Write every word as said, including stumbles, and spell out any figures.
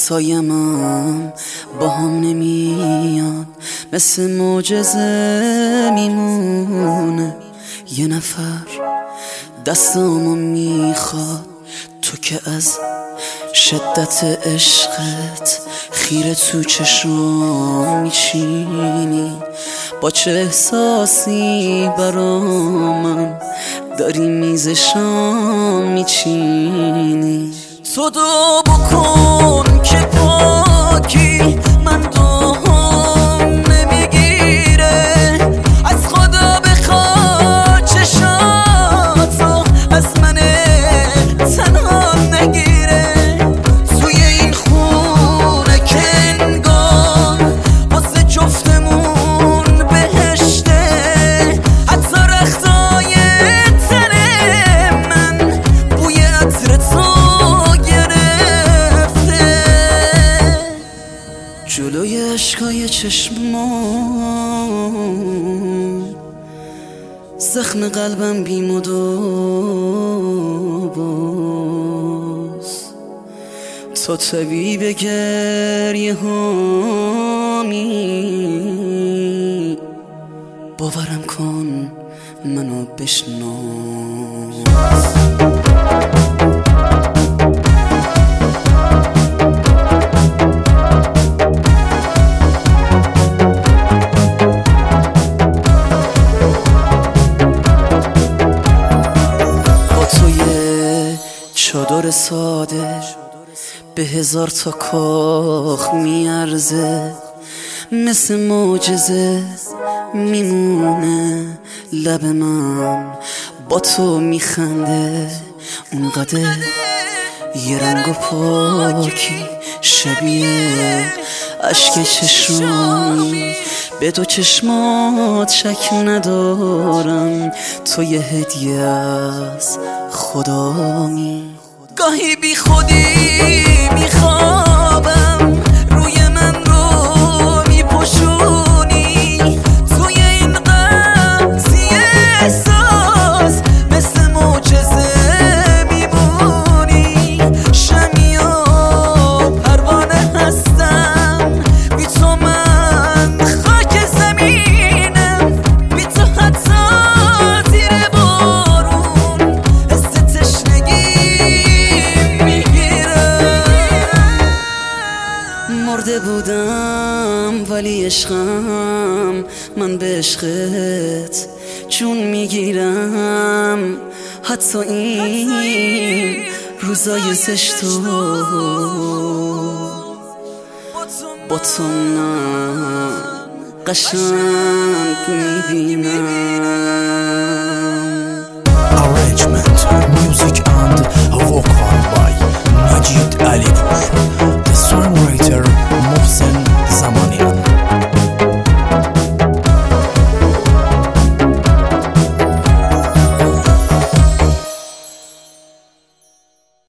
سایمم با هم نمیاد، مثل معجزه میمونه. یه نفر دستامو میخواد، تو که از شدت عشقت خیره تو چشم میچینی. با چه احساسی برا من داری میز شام میچینی؟ تو دو بکن که پاکی من دوم نمیگیره، از خدا بخوا چشاتو از من تنها نگیره. توی این خونه که انگار واسه جفتمون بهشته، حتی رختای تن من بوی عطر تو جلوی عشقای چشمام، زخم قلبم بیمود و باز. تو طبیب گریه هامی، باورم کن منو بشناس. چادر ساده به هزار تا کاخ میارزه، مثل معجزه میمونه. لب من با تو میخنده اونقدر، یه رنگ و پاکی شبیه عشق چشمی. به دو چشمات شک ندارم، تو یه هدیه از خدامی. گاهی بی خودی میخوابم، روی من رو میپوشونی. توی این قضیه احساس مثل معجزه میمونی. شمی و پروانه هستم، بی تو من خاک زمینم. بی تو حتی زیر بارون حس تشنگی مرده بودم، ولی عشقم من به عشقت جون میگیرم. حتی این روزای زشتو با تو من قشنگ